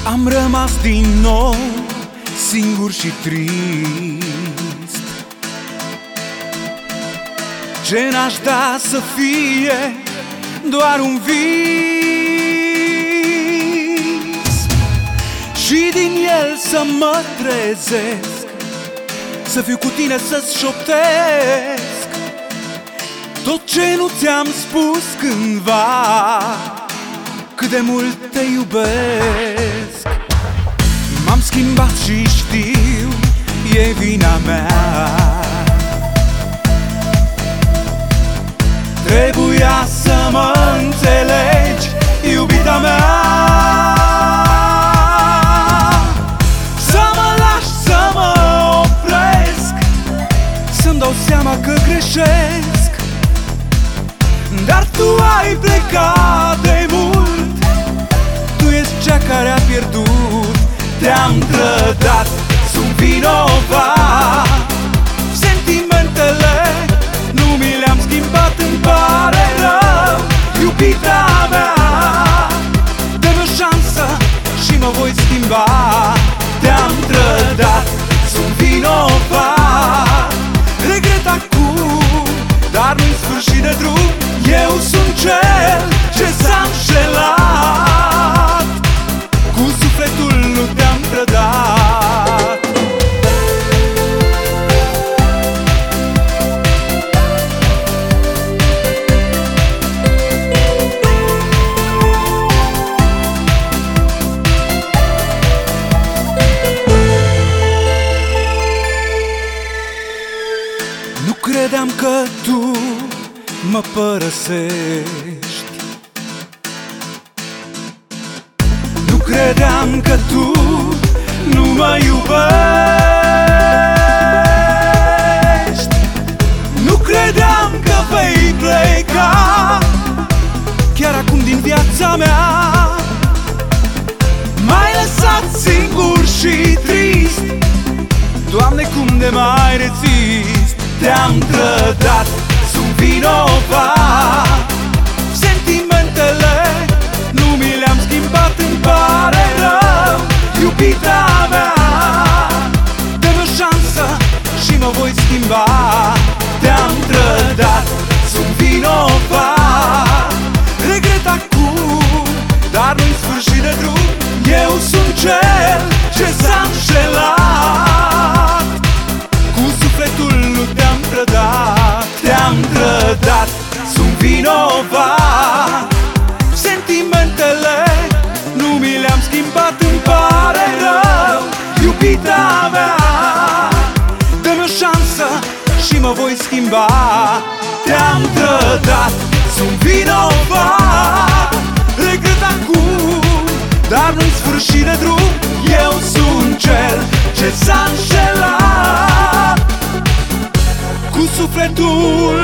Am rămas din nou singur și trist. Ce n-aș da să fie doar un vis și din el să mă trezesc, să fiu cu tine, să-ți șoptesc tot ce nu ți-am spus cândva, cât de mult te iubesc. M-am schimbat și știu, e vina mea. Trebuia să mă înțelegi, iubita mea. Să mă lași să mă opresc, să-mi dau seama că greșesc. Dar tu ai plecat de mult, tu ești cea care a pierdut. Te-am trădat, sunt vinovat. Sentimentele nu mi le-am schimbat, îmi pare rău, iubita mea. Dă-mi o șansă și mă voi schimba. Te-am trădat, sunt vinovat. Regret acum, dar nu-i sfârșit de drum. Eu sunt cel ce s-a înșelat, cu sufletul nu te-am trădat. Nu credeam că tu mă părăsești, nu credeam că tu nu mă iubești, nu credeam că vei pleca chiar acum din viața mea. M-ai lăsat singur și trist, Doamne, cum de mai rezist. Te-am trădat, sunt vinovat. Sentimentele nu mi le-am schimbat, îmi pare rău, iubita mea. Dă-mi o șansă și mă voi schimba. Te-am trădat, sunt vinovat. Regret acum, dar nu-i sfârșit de drum. Eu sunt cel ce s-a înșelat, cu sufletul nu te-am trădat. Te-am trădat, sunt vinovat. Sentimentele nu mi le-am schimbat, îmi pare rău, iubita mea. Dă-mi o șansă și mă voi schimba. Te-am trădat, sunt vinovat. Regret acum, dar nu-i sfârșit de drum. Eu sunt cel ce s-a înșelat, cu sufletul